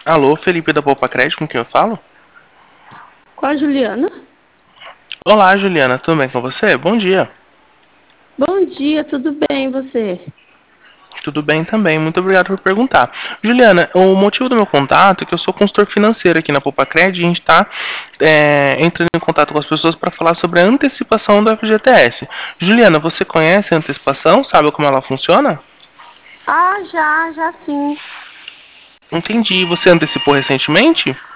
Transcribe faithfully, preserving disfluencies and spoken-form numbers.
Alô, Felipe da Poupa Crédito, com quem eu falo? Com a Juliana. Olá, Juliana, tudo bem com você? Bom dia. Bom dia, tudo bem, e você? Tudo bem também, muito obrigado por perguntar. Juliana, o motivo do meu contato é que eu sou consultor financeiro aqui na Poupa Crédito e a gente está é, entrando em contato com as pessoas para falar sobre a antecipação do F G T S. Juliana, você conhece a antecipação? Sabe como ela funciona? Ah, já, já sim. Entendi. Você antecipou recentemente?